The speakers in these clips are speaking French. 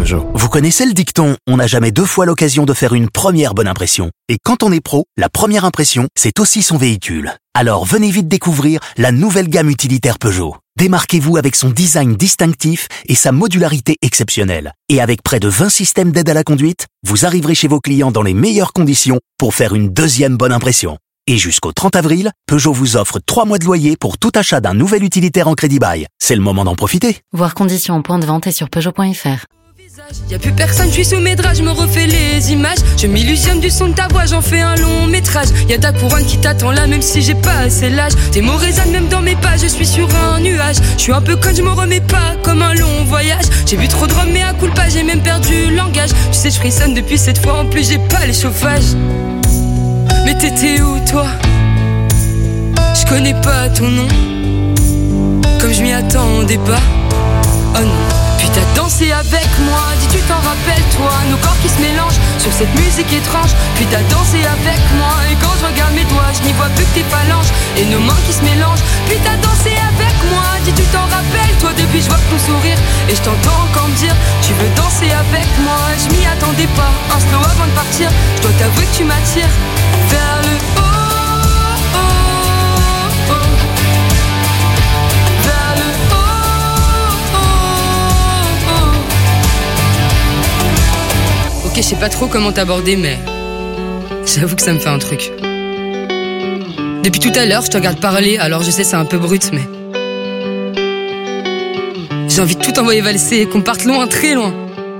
Peugeot. Vous connaissez le dicton « On n'a jamais deux fois l'occasion de faire une première bonne impression ». Et quand on est pro, la première impression, c'est aussi son véhicule. Alors venez vite découvrir la nouvelle gamme utilitaire Peugeot. Démarquez-vous avec son design distinctif et sa modularité exceptionnelle. Et avec près de 20 systèmes d'aide à la conduite, vous arriverez chez vos clients dans les meilleures conditions pour faire une deuxième bonne impression. Et jusqu'au 30 avril, Peugeot vous offre 3 mois de loyer pour tout achat d'un nouvel utilitaire en crédit bail. C'est le moment d'en profiter. Voir conditions en point de vente et sur Peugeot.fr. Y'a plus personne, je suis sous mes draps, je me refais les images. Je m'illusionne du son de ta voix, j'en fais un long métrage. Y'a ta couronne qui t'attend là, même si j'ai pas assez l'âge. Tes mots résonnent même dans mes pas, je suis sur un nuage. Je suis un peu conne, je me remets pas, comme un long voyage. J'ai bu trop de rhum, mais à coup pas, j'ai même perdu le langage. Tu sais, je frissonne depuis cette fois, en plus j'ai pas les chauffages. Mais t'étais où toi? Je connais pas ton nom, comme je m'y attendais pas. Oh non. Puis t'as dansé avec moi, dis tu t'en rappelles toi. Nos corps qui se mélangent sur cette musique étrange. Puis t'as dansé avec moi, et quand je regarde mes doigts, je n'y vois plus que tes phalanges et nos mains qui se mélangent. Puis t'as dansé avec moi, dis tu t'en rappelles toi. Depuis je vois ton sourire et je t'entends encore me dire tu veux danser avec moi. Je m'y attendais pas, un slow avant de partir. Je dois t'avouer que tu m'attires vers le haut. Ok, je sais pas trop comment t'aborder, mais j'avoue que ça me fait un truc. Depuis tout à l'heure, je te regarde parler, alors je sais c'est un peu brut, mais j'ai envie de tout envoyer valser et qu'on parte loin, très loin.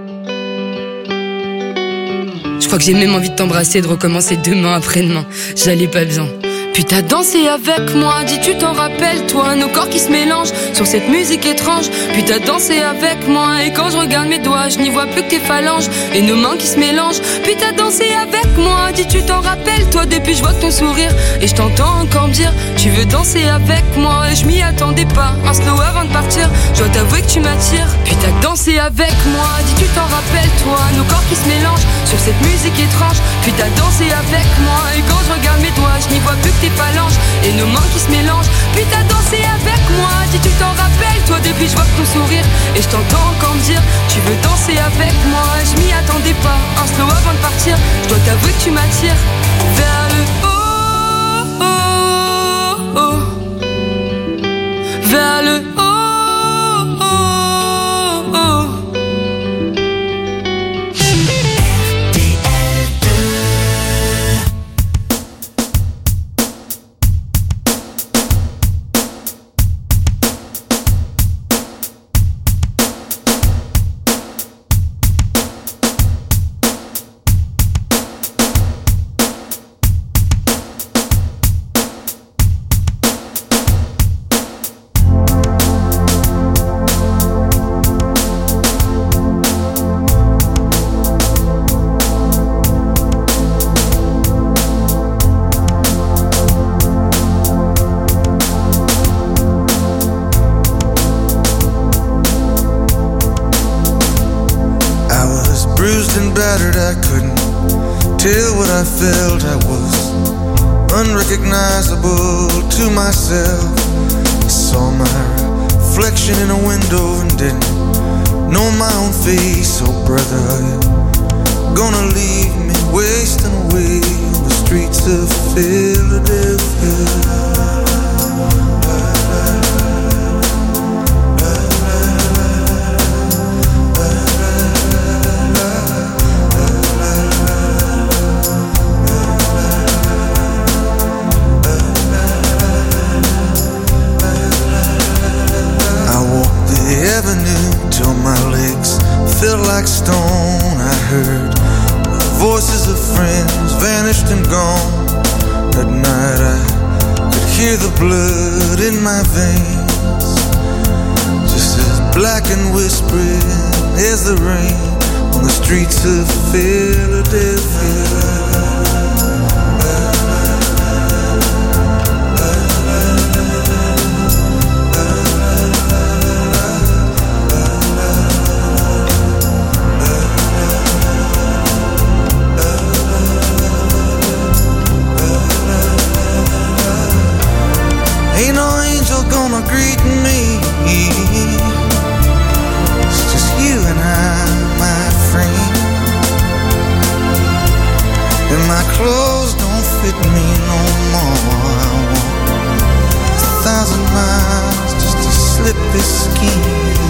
Je crois que j'ai même envie de t'embrasser et de recommencer demain après-demain. J'allais pas bien. Puis t'as dansé avec moi, dis tu t'en rappelles toi. Nos corps qui se mélangent sur cette musique étrange. Puis t'as dansé avec moi et quand je regarde mes doigts, je n'y vois plus que tes phalanges et nos mains qui se mélangent. Puis t'as dansé avec moi, dis tu t'en rappelles toi. Depuis je vois ton sourire et je t'entends encore me dire tu veux danser avec moi. Et je m'y attendais pas, un slow avant de partir. Je dois t'avouer que tu m'attires. Puis t'as dansé avec moi, dis tu t'en rappelles toi. Nos corps qui se mélangent sur cette musique étrange. Puis t'as dansé avec moi et quand je regarde mes doigts, je n'y vois plus que tes phalanges et nos mains qui se mélangent. Puis t'as dansé avec moi, dis tu t'en rappelles toi. Depuis je vois ton sourire et je t'entends encore me dire tu veux danser avec moi. Je m'y attendais pas, un slow avant de partir. Je dois t'avouer que tu m'attires vers le haut, vers le haut. Battered, I couldn't tell what I felt. I was unrecognizable to myself. I saw my reflection in a window and didn't know my own face. Oh brother, are you gonna leave me wasting away on the streets of Philadelphia? Felt like stone. I heard voices of friends vanished and gone. At night I could hear the blood in my veins, just as black and whispering as the rain on the streets of Philadelphia. Ain't no angel gonna greet me. It's just you and I, my clothes don't fit me no more. I walk 1,000 miles just to slip this skin.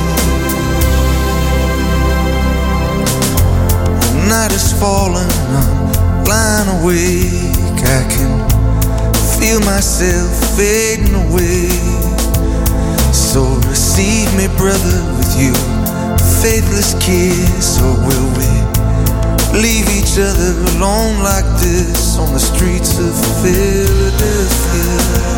The night is falling, I'm blind awake. I can feel myself fading away. So receive me, brother, with you faithless kiss, or will we leave each other alone like this on the streets of Philadelphia?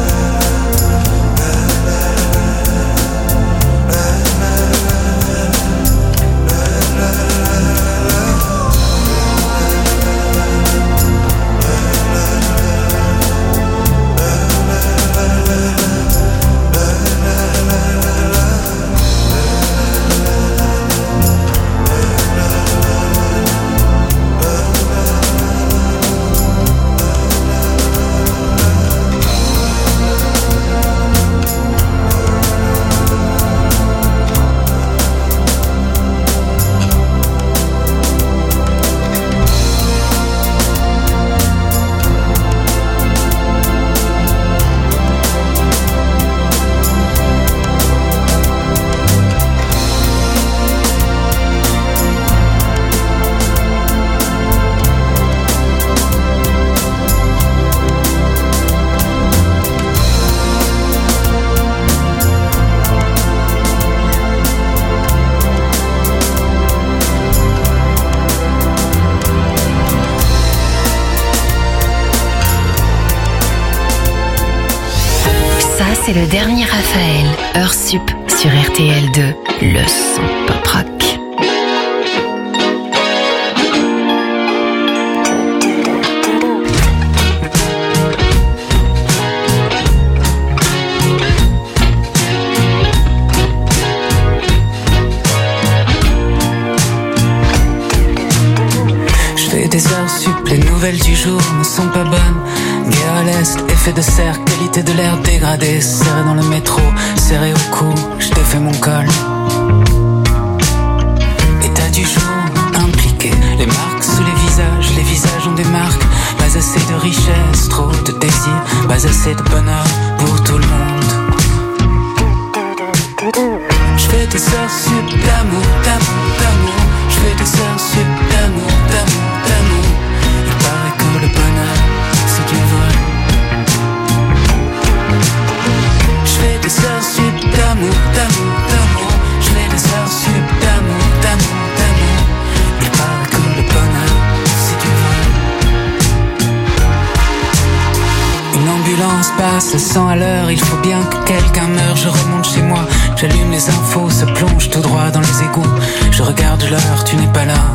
C'est le dernier Raphaël, heure sup sur RTL2, le son pop rock. Je fais des heures sup, les nouvelles du jour ne sont pas bonnes. Guerre à l'est, effet de serre, qualité de l'air dégradée. Serré dans le métro, serré au cou, je défais mon col. État du jour, impliqué. Les marques sous les visages ont des marques. Pas assez de richesse, trop de désir. Pas assez de bonheur pour tout le monde. Je fais des heures sup d'amour, d'amour, d'amour. Je fais des heures sup d'amour, d'amour, d'amour. Il paraît que le bonheur c'est du vol. Je fais des heures sup d'amour, d'amour, d'amour. Je fais des heures sup d'amour, d'amour, d'amour. Il paraît que le bonheur c'est du vol. Une ambulance passe 100 à l'heure. Il faut bien que quelqu'un meure. Je remonte chez moi, j'allume les infos, se plonge tout droit dans les égouts. Je regarde l'heure, tu n'es pas là.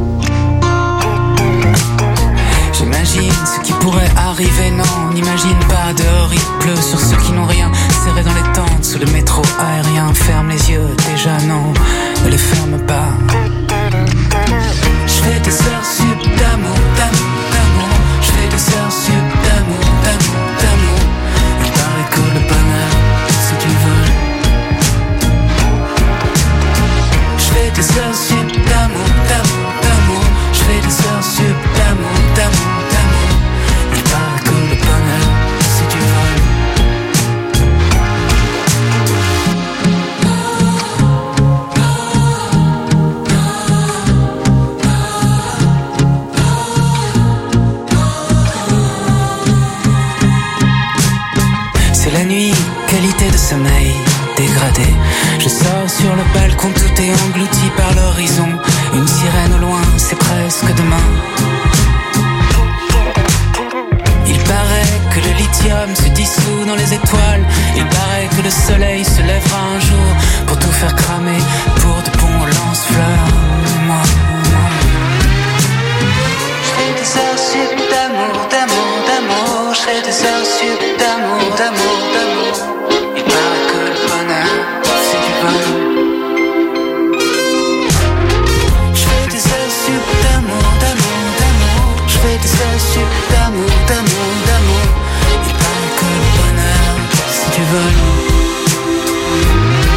J'imagine ce qui pourrait arriver, non, on n'imagine pas. Dehors il pleut sur ceux qui n'ont rien. Serré dans les tentes, sous le métro aérien. Ferme les yeux, déjà non, ne les ferme pas. Je fais des heures sup d'amour, d'amour, d'amour. Je fais des heures sup d'amour, d'amour, d'amour. Il paraît que le bonheur c'est du vol. Je fais des heures sup d'amour, d'amour, d'amour. Je fais des heures sup d'amour, d'amour, d'amour. Il paraît que le bonheur c'est du vol. C'est la nuit, qualité de sommeil dégradée. Je sors sur le balcon, tout est englouti par l'horizon. Une sirène au loin, c'est presque demain. Il paraît que le lithium se dissout dans les étoiles. Il paraît que le soleil se lèvera un jour pour tout faire cramer, pour de bons lance-fleurs. Moi. Je fais des heures sup d'amour, d'amour, d'amour. Je fais des heures sup d'amour, d'amour, d'amour. Il paraît que le bonheur c'est du vol. Je fais des heures sup d'amour, d'amour, d'amour. Je fais des heures sup d'amour, d'amour, d'amour. Il paraît que le bonheur c'est du vol.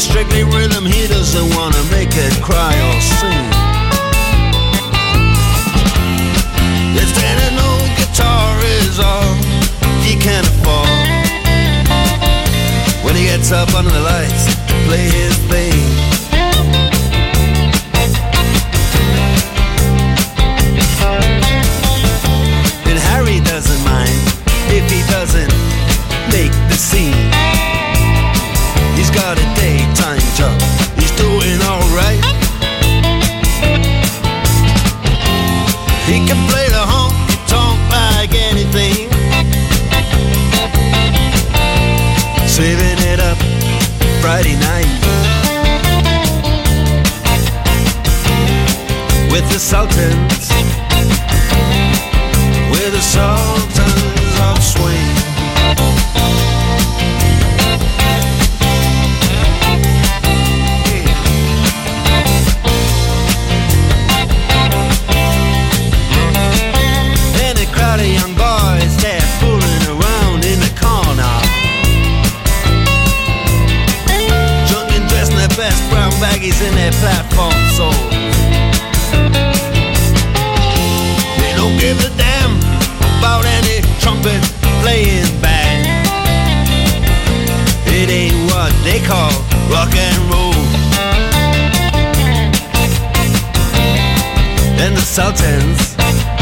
It's strictly rhythm, he doesn't wanna make it cry or sing. If then an old guitar is all he can afford, when he gets up under the lights to play his thing. And Harry doesn't mind if he doesn't make the scene. He's got a daytime job, he's doing alright. He can play the honky-tonk like anything, saving it up Friday night with the Sultans, with the Sultans of Swing. The young boys, they're fooling around in the corner, drunk and dressed in their best brown baggies in their platform soles. They don't give a damn about any trumpet playing band. It ain't what they call rock and roll. And the Sultans,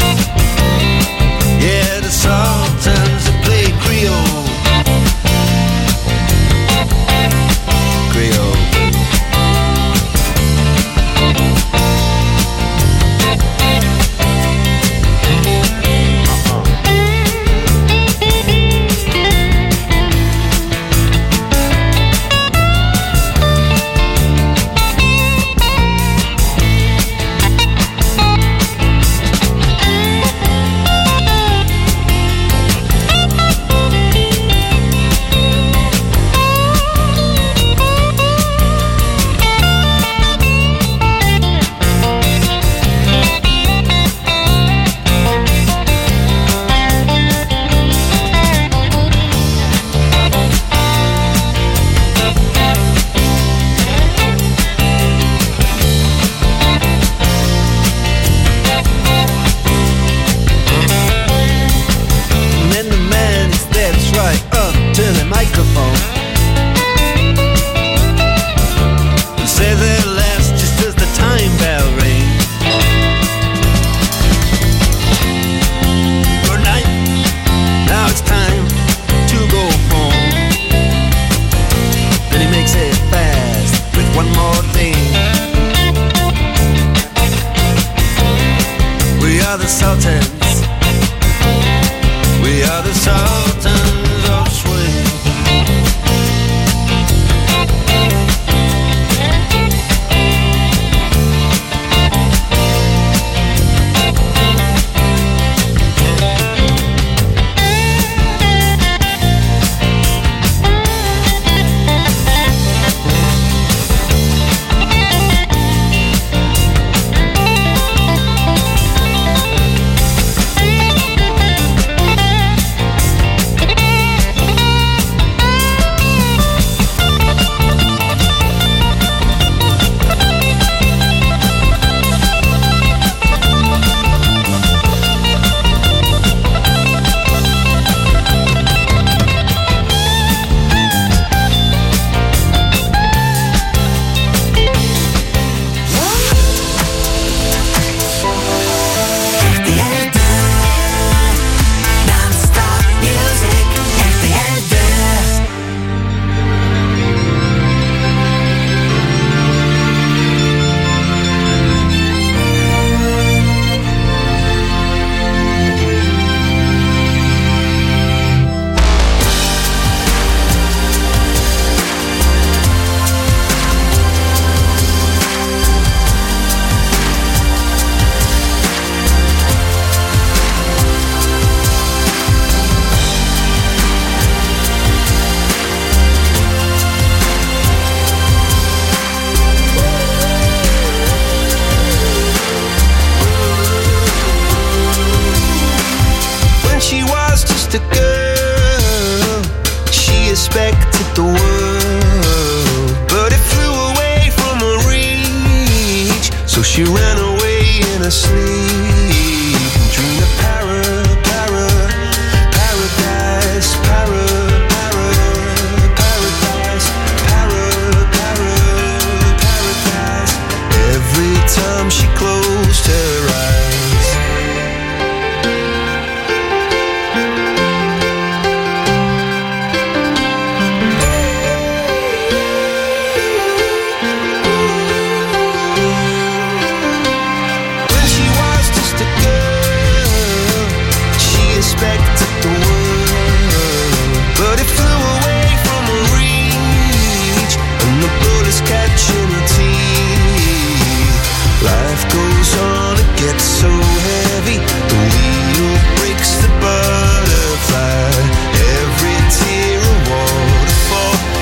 yeah, the Sultans that play Creole. Creole.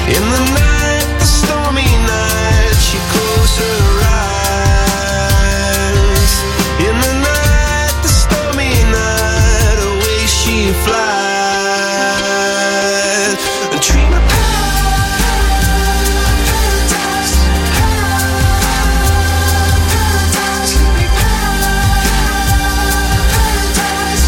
In the night, the stormy night, she closed her eyes. In the night, the stormy night, away she flies. A dream of paradise, paradise, paradise.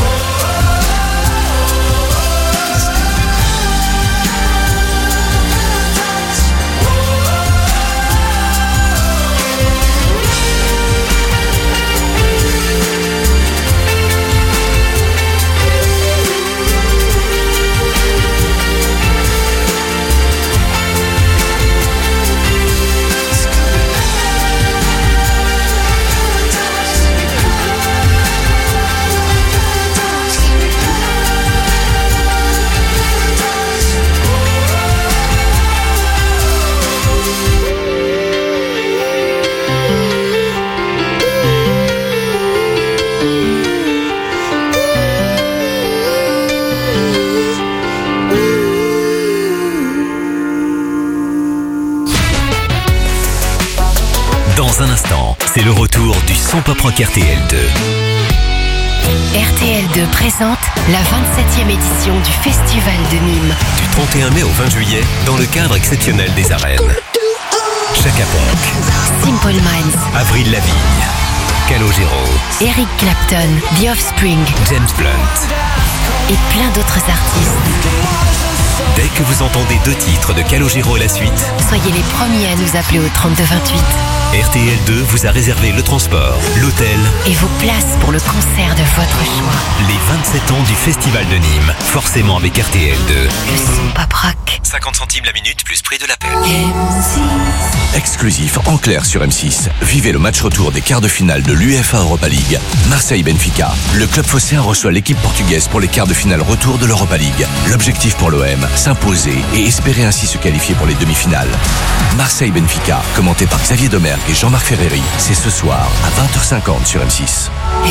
Dans un instant, c'est le retour du son pop rock RTL2. RTL2 présente la 27e édition du Festival de Nîmes. Du 31 mai au 20 juillet, dans le cadre exceptionnel des arènes. Chaka Ponk, Simple Minds, Avril Lavigne, Calogero, Eric Clapton, The Offspring James Blunt. et plein d'autres artistes. Dès que vous entendez 2 titres de Calogero à la suite, Soyez les premiers à nous appeler au 3228. RTL2 vous a réservé le transport, l'hôtel Et vos places pour le concert de votre choix. les 27 ans du Festival de Nîmes, forcément avec RTL2. Le son pop rock. 50 centimes la minute plus prix de l'appel. Exclusif en clair sur M6. Vivez le match retour des quarts de finale de l'UEFA Europa League. Marseille-Benfica. Le club phocéen reçoit l'équipe portugaise pour les quarts de finale retour de l'Europa League. L'objectif pour l'OM, s'imposer et espérer ainsi se qualifier pour les demi-finales. Marseille-Benfica, commenté par Xavier Domergue et Jean-Marc Ferreri. C'est ce soir à 20h50 sur M6.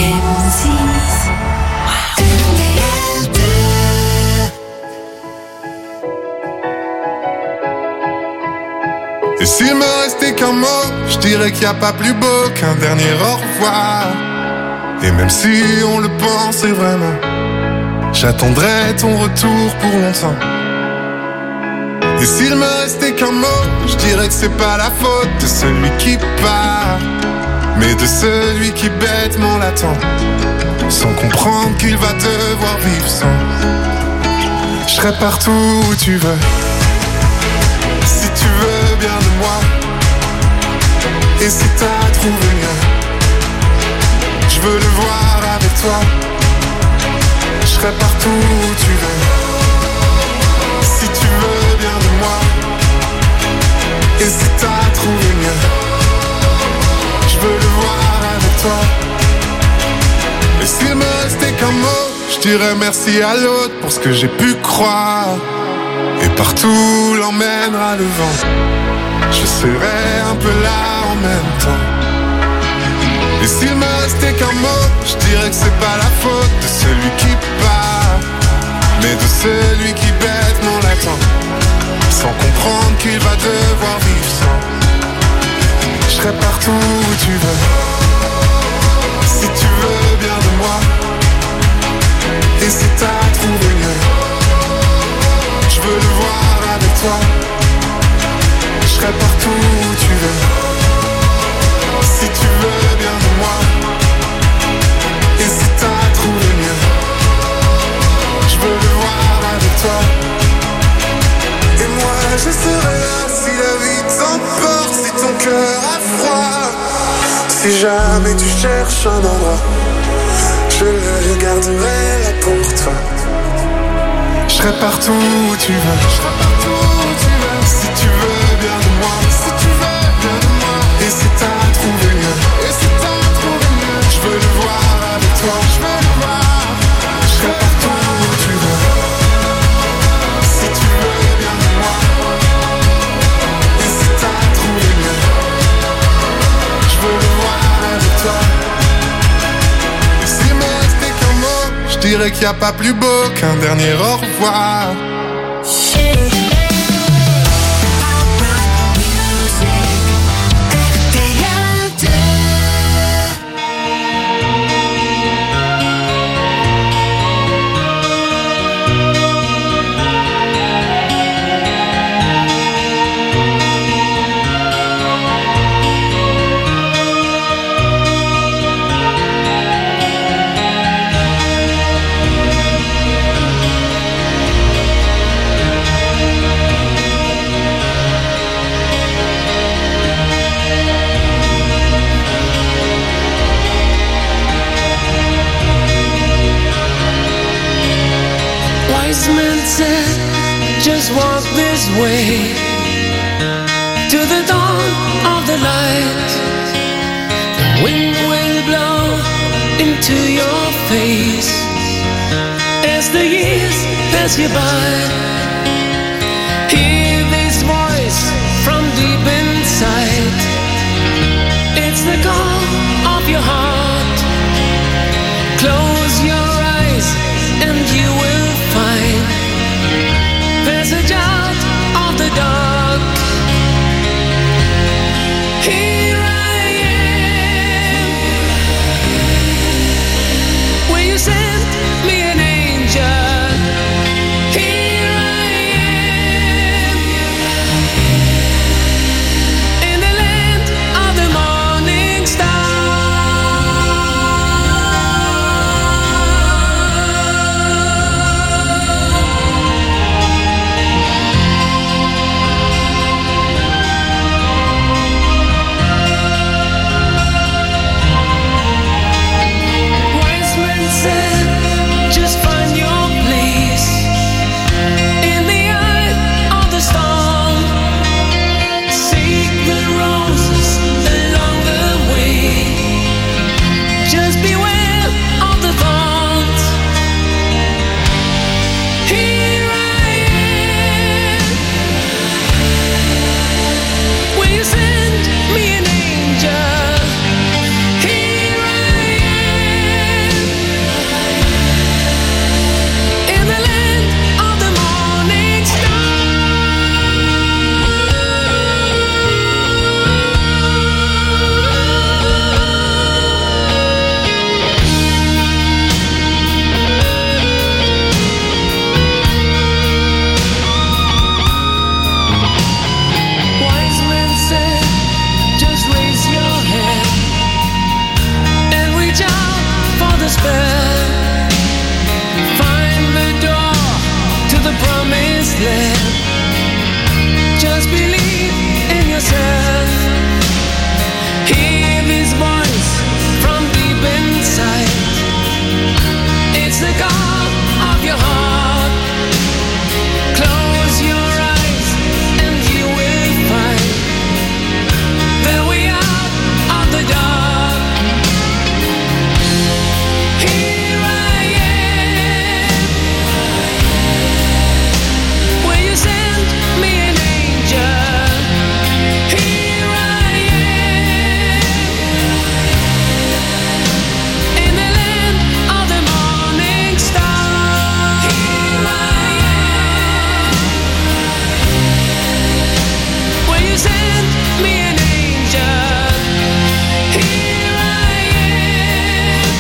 Et s'il me restait qu'un mot, je dirais qu'il n'y a pas plus beau qu'un dernier au revoir. Et même si on le pensait vraiment, j'attendrai ton retour pour longtemps. Et s'il me restait qu'un mot, je dirais que c'est pas la faute de celui qui part, mais de celui qui bêtement l'attend, sans comprendre qu'il va devoir vivre sans. Je serai partout où tu veux, si tu veux bien de moi. Et si t'as trouvé mieux, je veux le voir avec toi. Je serai partout où tu veux, si tu veux bien de moi. Et si t'as trouvé mieux, je veux le voir avec toi. Et s'il me restait qu'un mot, je dirais merci à l'autre pour ce que j'ai pu croire. Et partout l'emmènera le vent, je serai un peu là en même temps. Et s'il me restait qu'un mot, je dirais que c'est pas la faute de celui qui part, mais de celui qui bêtement l'attend, sans comprendre qu'il va devoir vivre sans. Je serai partout où tu veux, si tu veux bien de moi. Et si t'as trouvé mieux, je veux le voir avec toi. Je serai partout où tu veux, si tu veux bien de moi. Et si t'as trouvé mieux, je veux le voir avec toi. Et moi je serai là si la vie t'emporte, si ton cœur a froid. Si jamais tu cherches un endroit, je le garderai là pour toi. Je serai partout où tu veux, je serai partout où tu veux. Si tu veux bien de moi, si tu veux bien de moi. Et si t'as trouvé mieux, et si t'as trouvé mieux, je veux le voir avec toi, je veux le voir. Je serai partout où tu veux, si tu veux bien de moi. Et si t'as trouvé mieux, je veux le voir avec toi. Et s'il me restait qu'un mot, je dirais qu'il n'y a pas plus beau qu'un dernier au revoir. his way to the dawn of the light. The wind will blow into your face as the years pass you by. Hear this voice from deep inside. It's the call of your heart. Close your eyes and you will find passage out of the dark. Here I am. Will you send me an angel? Here I am. In the land of the morning star. Just find your place in the eye of the storm. Seek the roses along the way. Just beware of the thorns. Here I am. Will you send me an angel? Here I am. In the land of the morning star. Wise men said, just raise your hand and reach out for the spell. Find the door to the promised land. Just believe in yourself. Hear this voice from deep inside. It's the call of your heart. Close your eyes and you will find the way out of the dark. Here I am. Will you send me an angel? Here I am. In the land of the morning star. Here I am. Will you send me an angel? Here I am.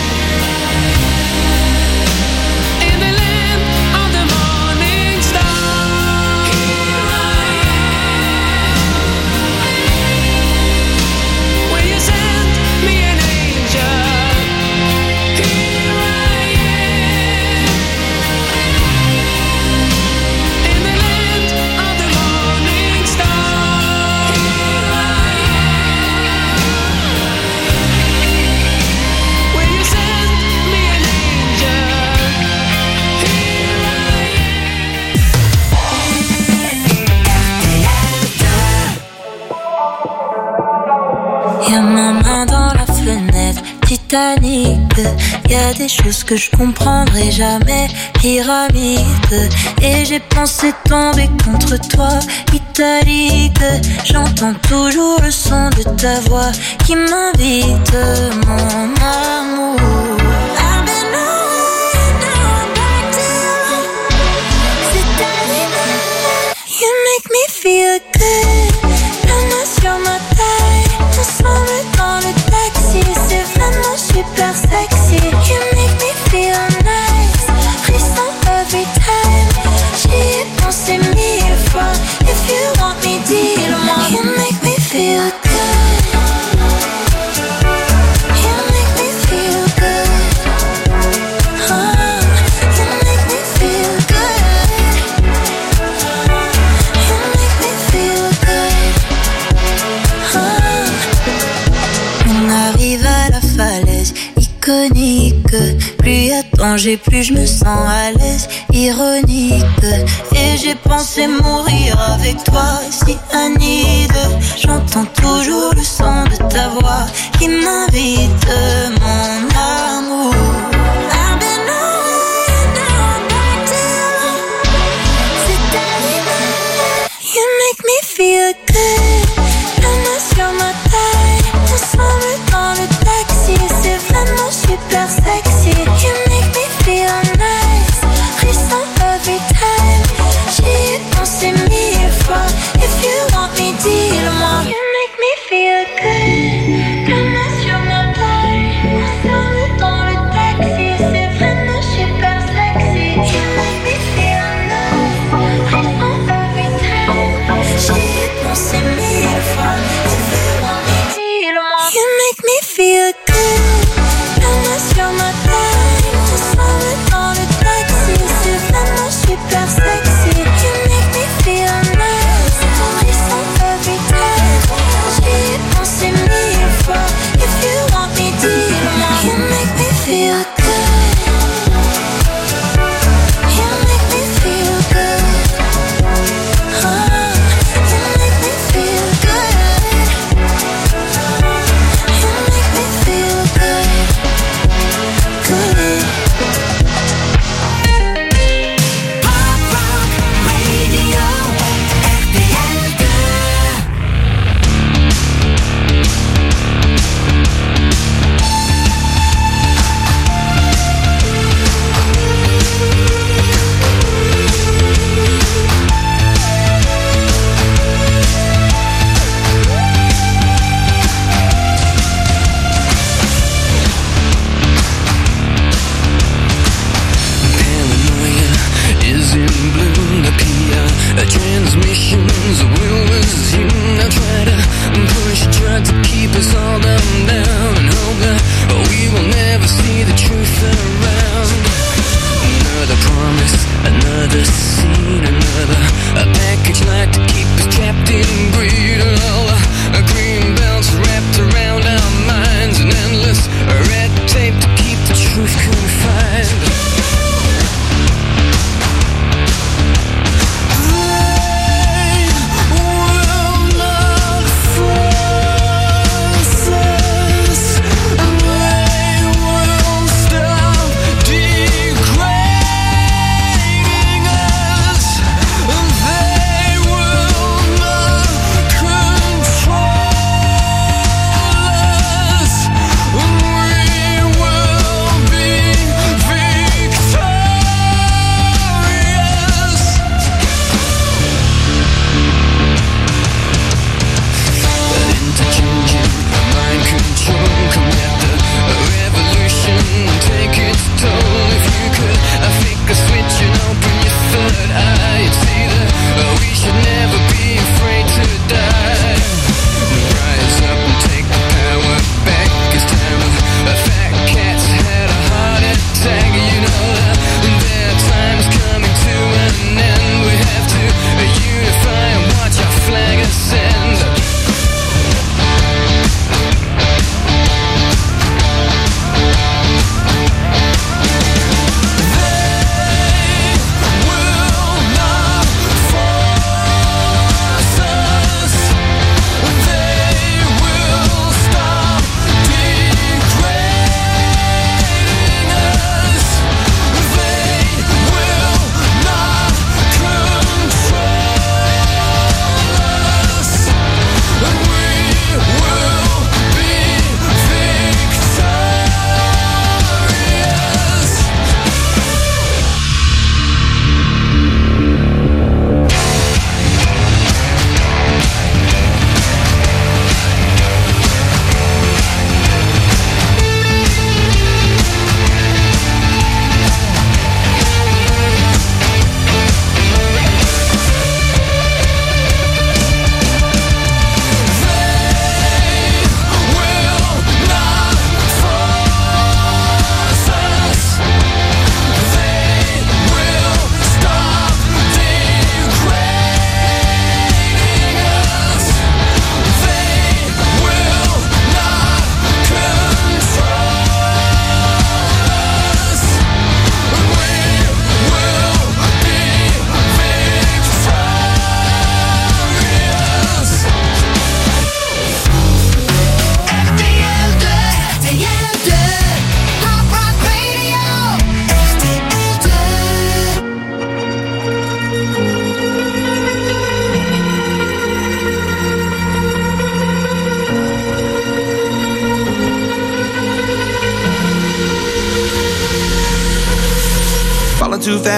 In the land of the morning star. Here I am. Will you send me an angel? Here I am. In the land of the morning star. Here I am. Will you send me an angel? Here I Y'a ma main dans la fenêtre, Titanic. Y'a des choses que je comprendrai jamais, pyramide. Et j'ai pensé tomber contre toi, italique. J'entends toujours le son de ta voix qui m'invite, mon amour. I've been away, now I'm back to you. C'est animal, you make me feel good. La main sur ma taille, ensemble dans le taxi. C'est vraiment super sexy. You make me feel nice, frisson every time. J'y ai pensé 1000 fois. If you want me, dis-le-moi. You make me feel good. You make me feel good. You make me feel good. You make me feel good. manger, plus je me sens à l'aise, ironique. Et j'ai pensé mourir avec toi, si Anide. J'entends toujours le son de ta voix qui m'invite, mon amour. I've been away, now I'm back to you. C'est arrivé, you make me feel good. La main sur ma taille, ensemble dans le taxi, c'est vraiment super sexy. You make me feel nice, frisson every time. J'y ai pensé 1000 fois, if you want me, dis-le-moi. You make me feel good, la main sur ma taille.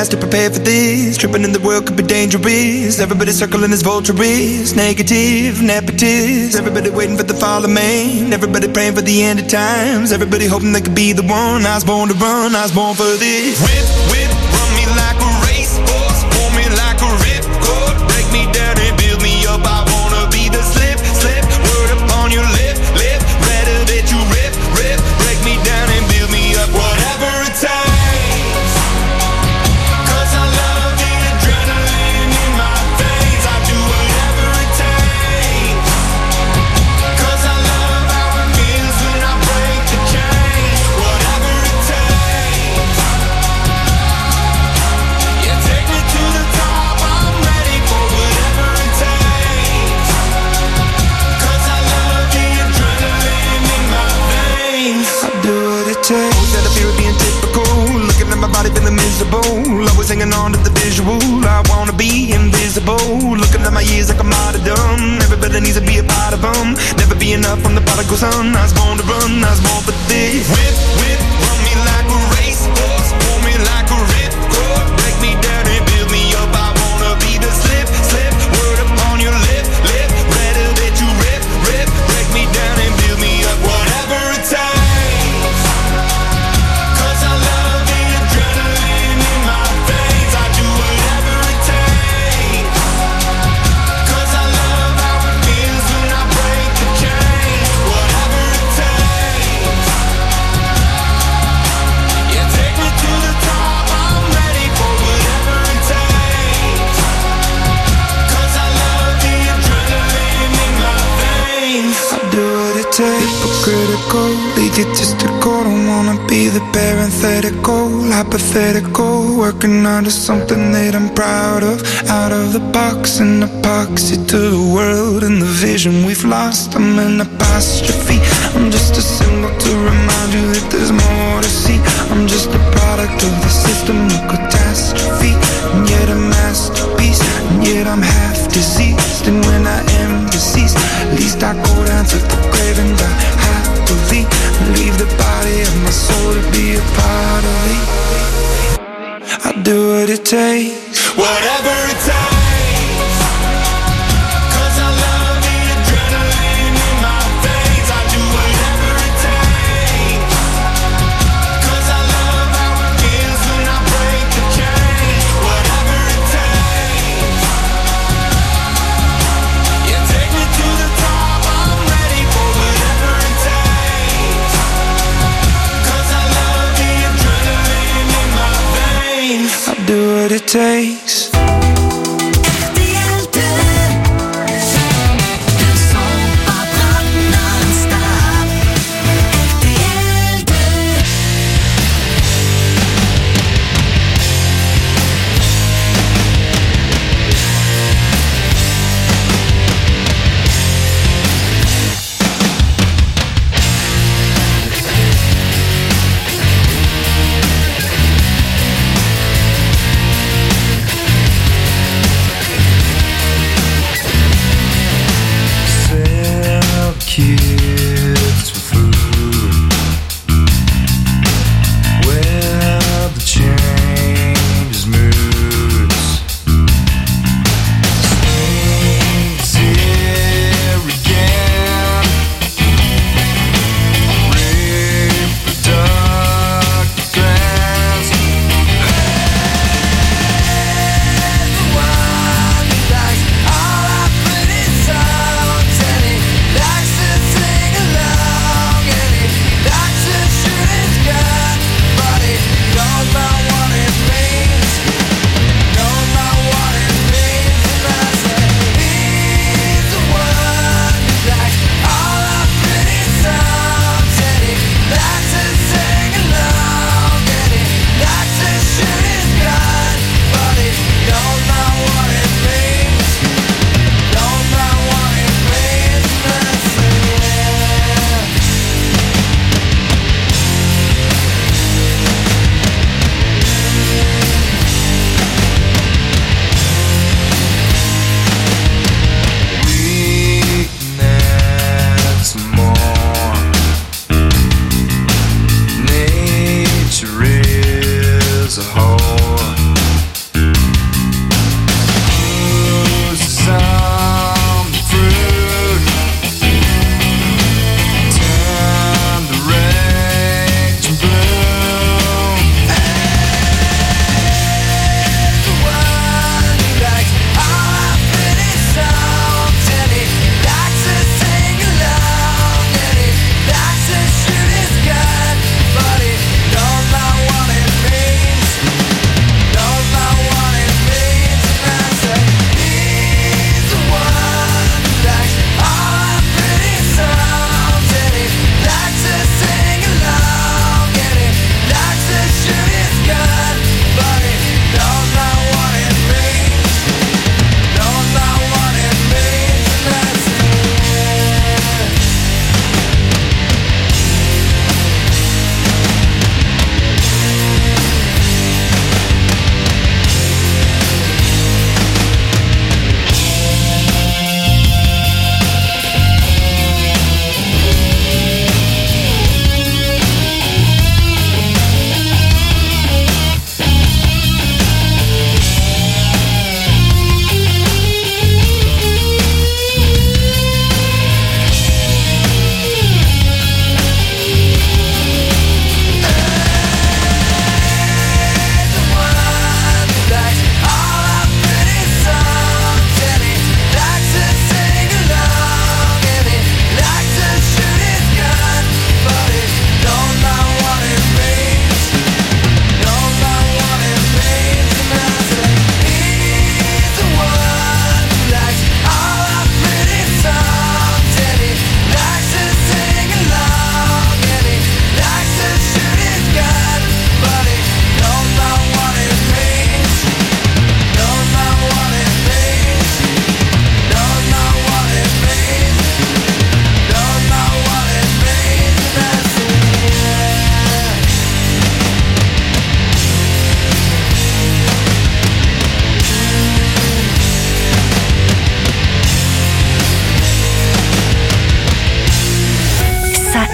past to prepare for this. Tripping in the world could be dangerous. Everybody circling as vultures. Negative, nepotist. Everybody waiting for the fall of man. Everybody praying for the end of times. Everybody hoping they could be the one. I was born to run, I was born for this. Whip, whip, run me like a racehorse. Pull me like a ripcord. Break me down and build me up. I wanna be the slip, slip. Word upon your lip, lip. Better that you rip, rip. Break me down and build me up. Whatever it takes. 'Cause I love the adrenaline in my veins. I do whatever it takes. 'Cause I love how it feels when I break the chain. Whatever it takes. Yeah, take me to the top. I'm ready for whatever it takes. 'Cause I love the adrenaline in my veins. I do what it takes. Always had a fear of being typical. Looking at my body feeling miserable. Always hanging on to the visual. I wanna be invisible. Looking at my years like I'm martyrdom. Everybody needs to be a part of them. Never be enough when the prodigal son. I was born to run, I was born for this. Whip, whip, run me like a racehorse. Pull me like a ripcord. Break me down and build me up. I wanna be the slip, slip. Word upon your lip, lip. Better that you rip, rip. Break me down and build me up. Whatever it takes. 'Cause I love the adrenaline in my veins. I do whatever it takes. 'Cause I love how it feels when I break the chain. Whatever it takes. Yeah, take me to the top. I'm ready for whatever it takes. 'Cause I love the adrenaline in my veins. I do what it takes. Hypocritical, egotistical. Don't wanna be the parenthetical, hypothetical. Working out of something that I'm proud of. Out of the box, an epoxy to the world and the vision we've lost. I'm an apostrophe. I'm just a symbol to remind you that there's more to see. I'm just a product of the system of catastrophe. And yet a masterpiece. And yet I'm half diseased. And when I am deceased, at least I go down to the grave and die happily. Leave the body of my soul to be a part of it. I do what it takes. Whatever it takes. 'Cause I love the adrenaline in my veins. I do whatever it takes. 'Cause I love how it feels when I break the chain. Whatever it takes. Yeah, take me to the top. I'm ready for whatever it takes. 'Cause I love the adrenaline in my veins. I do what it takes.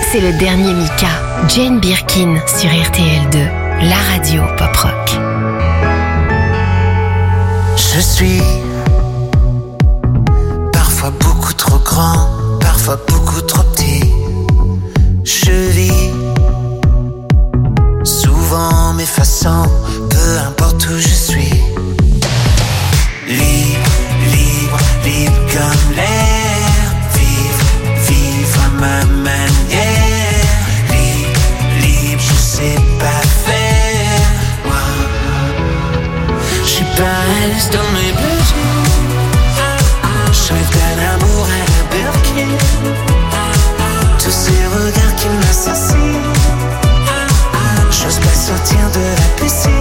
C'est le dernier Mika, Jane Birkin sur RTL2, la radio pop-rock. Je suis parfois beaucoup trop grand, parfois beaucoup trop petit. Je vis souvent m'effaçant, peu importe où je suis. Libre, libre, libre comme l'air. Vivre, vivre à ma manière. Libre, libre, je sais pas faire. Moi, je suis pas à l'aise dans mes besoins. Je rêve d'un amour à la Birkin. Tous ces regards qui m'assassinent. J'ose pas sortir de la piscine.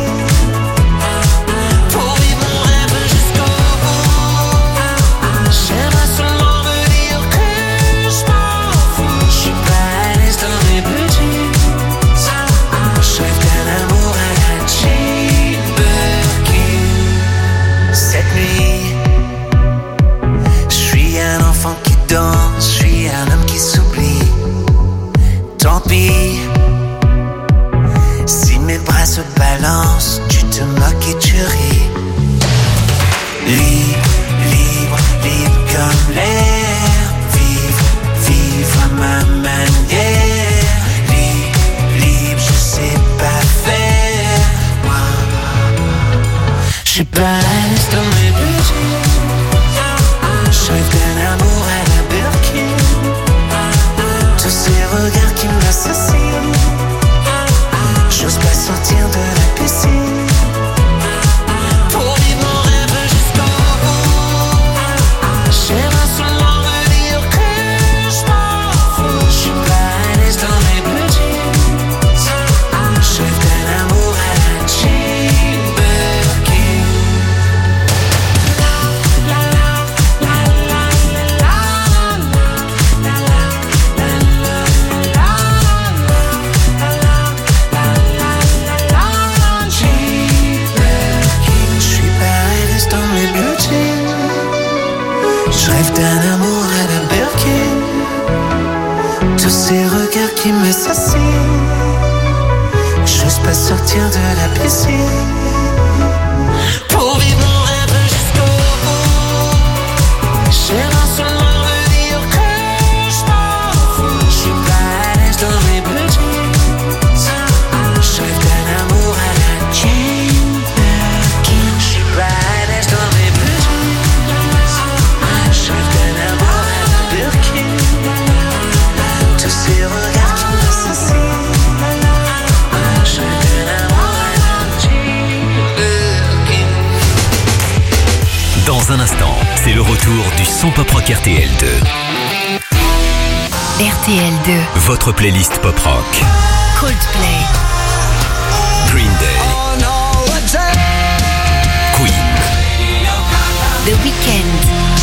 Pour vivre mon rêve jusqu'au bout. J'aimerais seulement me dire que je m'en fous. Je suis pas à l'aise dans mes petits. Je rêve d'un amour à la Jane Birkin. Cette nuit, je suis un enfant qui danse. Je suis un homme qui s'oublie. Tant pis. Si mes bras se balancent, tu te moques et tu ris. Libre, libre, libre comme l'air. Vivre, vivre à ma manière. Libre, libre, je sais pas faire. Moi, je suis pas à l'aise dans mes budgets. Je rêve d'un amour à la Birkin. Tous ces regards qui m'assassinent. J'ose pas sortir de la piscine. Pour vivre mon rêve jusqu'au bout. J'aimerais seulement me dire que je m'en fous. Je suis pas à l'aise dans mes budgets. Je rêve d'un amour à la Jane Birkin. Je rêve d'un amour à la Birkin. Tous ces regards qui m'assassinent. J'ose pas sortir de la piscine. Pour vivre mon rêve jusqu'au bout. J'aimerais seulement me dire que je m'en fous. Je suis pas à l'aise dans mes budgets. Je rêve d'un amour à la Jane Birkin. Je suis pas à l'aise dans mes budgets. Je rêve d'un amour à la Birkin. Tous ces regards qui m'assassinent. Je rêve d'un amour à la Jane Birkin. Dans un instant, c'est le retour du son pop rock RTL2. RTL2, Votre playlist pop rock. Coldplay, Green Day, Queen, The Weeknd.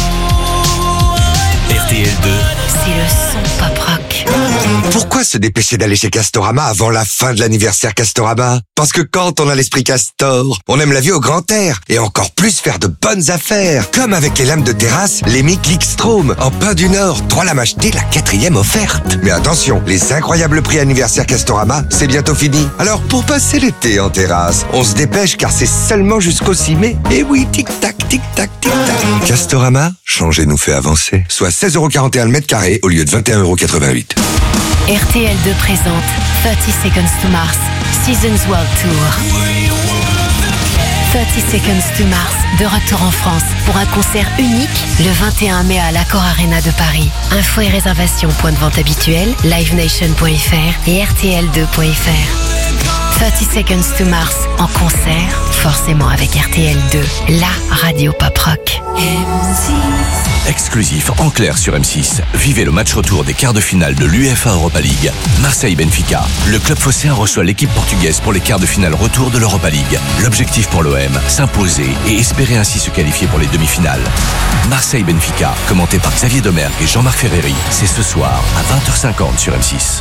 RTL2, C'est le son pop rock. Pourquoi se dépêcher d'aller chez Castorama avant la fin de l'anniversaire Castorama? Parce que quand on a l'esprit Castor, on aime la vie au grand air et encore plus faire de bonnes affaires. Comme avec les lames de terrasse, les Clickstrom en Pin du Nord. 3 lames achetées, la 4e offerte. Mais attention, les incroyables prix anniversaire Castorama, c'est bientôt fini. Alors pour passer l'été en terrasse, on se dépêche car c'est seulement jusqu'au 6 mai. Et oui, tic-tac, tic-tac, tic-tac. Castorama, changer nous fait avancer. Soit 16,41€ le mètre carré au lieu de 21,88€. RTL2 présente 30 Seconds to Mars, Seasons World Tour. 30 Seconds to Mars, de retour en France pour un concert unique le 21 mai à l'Accor Arena de Paris. Infos et réservations, point de vente habituel, livenation.fr et rtl2.fr. 30 Seconds to Mars en concert, forcément avec RTL2, la radio pop rock. Exclusif en clair sur M6. Vivez le match retour des quarts de finale de l'UEFA Europa League. Marseille-Benfica. Le club phocéen reçoit l'équipe portugaise pour les quarts de finale retour de l'Europa League. L'objectif pour l'OM, s'imposer et espérer ainsi se qualifier pour les demi-finales. Marseille-Benfica, commenté par Xavier Domergue et Jean-Marc Ferreri. C'est ce soir à 20h50 sur M6.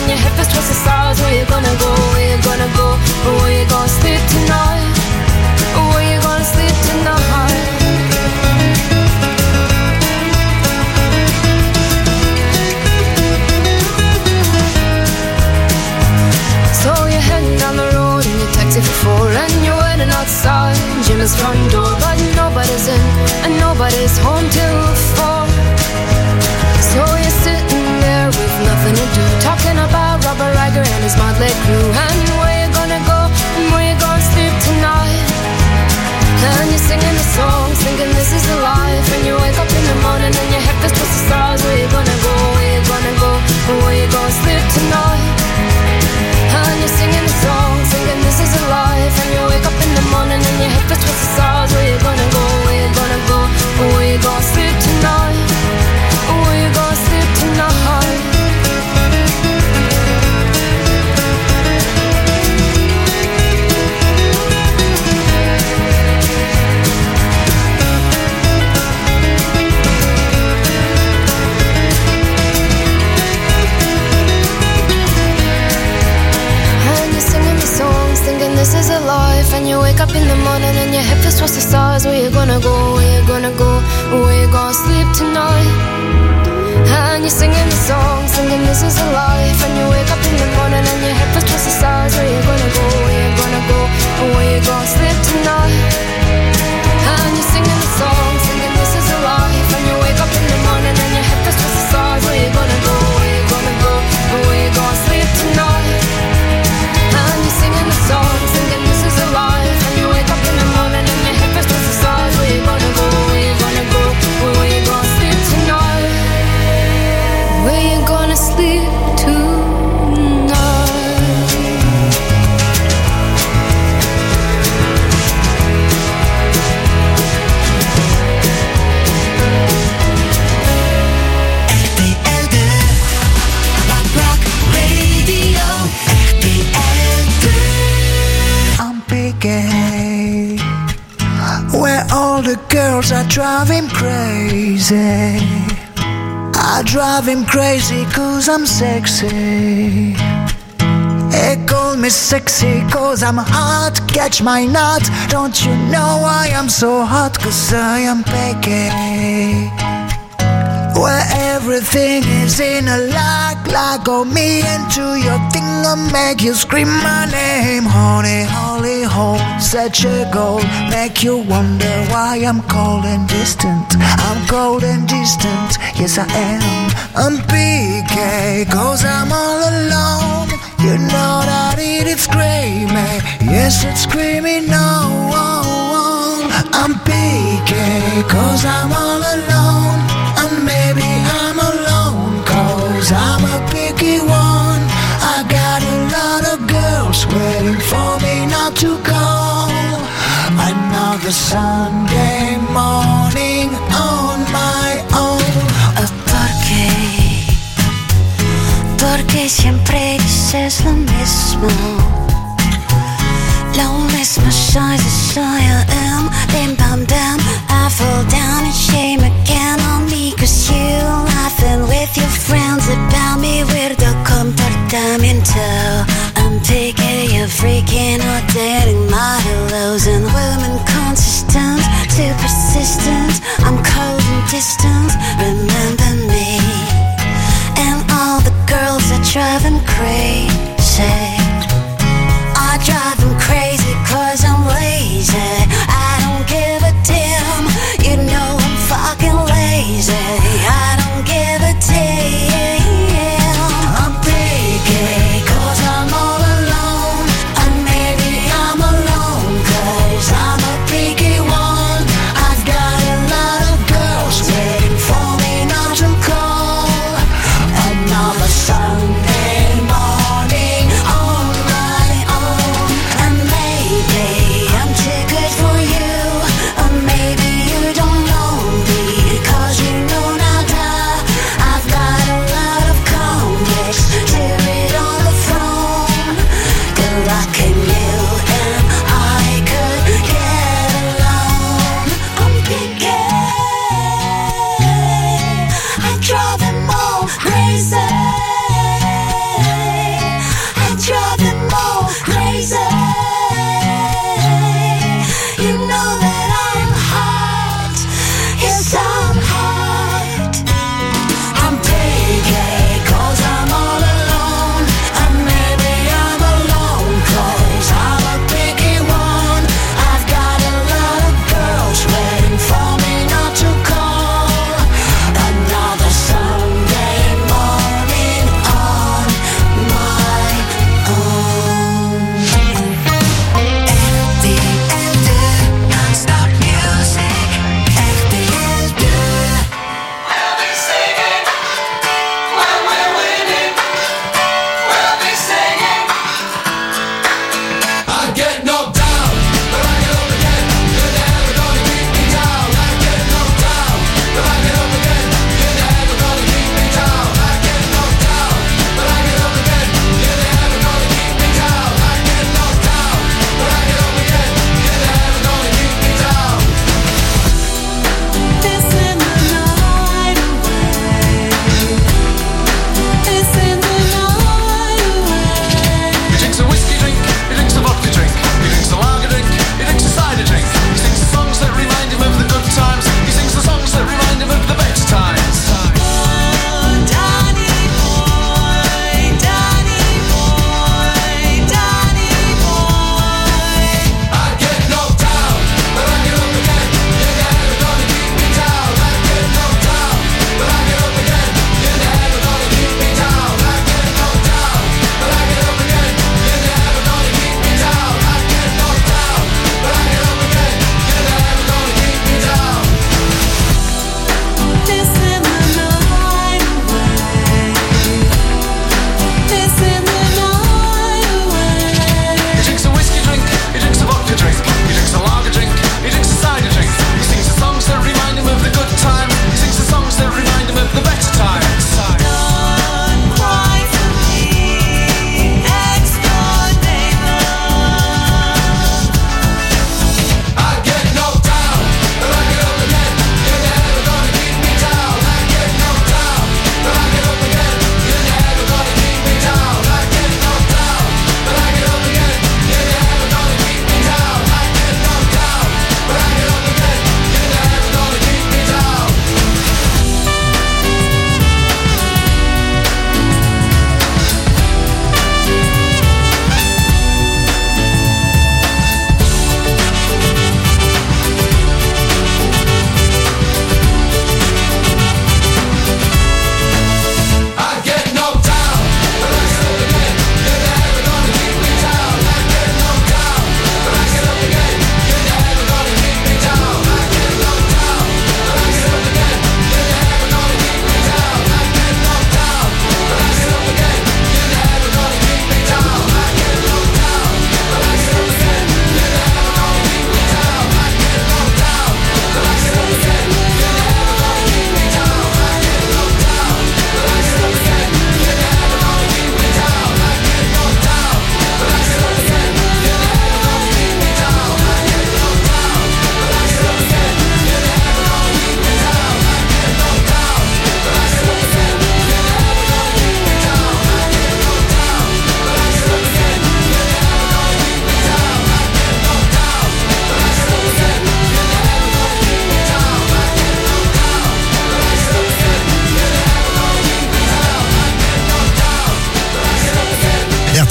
and your hip is towards the stars. Where you gonna go? Where you gonna go? Where you gonna sleep tonight? Where you gonna sleep tonight? So you're heading down the road in your taxi for 4 and you're waiting outside Jimmy's front door, but nobody's in and nobody's home till 4. So you're sitting there with nothing to do, talking about Robert Riger and his motley crew, and where you gonna go and where you gonna sleep tonight. And you're singing the songs, thinking this is the life, and you wake up in the morning and your head feels towards the stars. Where you gonna go? Where you gonna go? Where you gonna sleep tonight? And you're singing the song, singing this is a life, and you wake up in the morning and your head feels towards the stars. Where you gonna go? Where you gonna go? Where you gonna sleep tonight? Where you gonna sleep tonight? Thinking this is a life, and you wake up in the morning and your head feels towards the stars. Where you gonna go? Where you gonna go? Where you gonna sleep tonight? And you're singing the song, thinking this is a life, and you wake up in the morning and your head feels towards the stars. Where you gonna go? Where you gonna go? Where you gonna sleep tonight? And you're singing the song, thinking this is a life, and you wake up in the morning and your head feels towards the stars. Where you gonna go? Where you gonna go? Where you gonna sleep tonight? And you're singing the song, thinking this is a life, and you wake up in the morning and your head feels towards the stars. Where you gonna go? Where you gonna go? Where you gonna sleep tonight? Where you gonna sleep tonight? Where all the girls are driving crazy. I drive him crazy cause I'm sexy. They call me sexy cause I'm hot. Catch my nut. Don't you know I am so hot? Cause I am picky. Where everything is in a like go me into your thing and make you scream my name. Honey, holy hole, such a goal. Make you wonder why I'm cold and distant. I'm cold and distant, yes I am. I'm PK, cause I'm all alone. You know that it's screaming, yes it's screaming no. I'm PK, cause I'm all alone. And maybe I'm alone, cause I'm a picky one. I got a lot of girls waiting for me not to go. Another Sunday morning on my own. Porque siempre dices lo mismo. Lo mismo soy, I am. Bim bam bam, I fall down in shame again on me. Cause you laughing with your friends about me. Weirdo comportamiento. I'm picking, you're freaking out, dating my hellos. And women consistent, too persistent. I'm cold and distant, remember me. And all the girls that drive them crazy. I drive them crazy cause I'm lazy.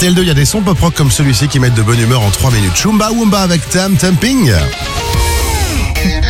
RTL2, il y a des sons pop rock comme celui-ci qui mettent de bonne humeur en 3 minutes. Chumba Wumba avec Tam Tamping.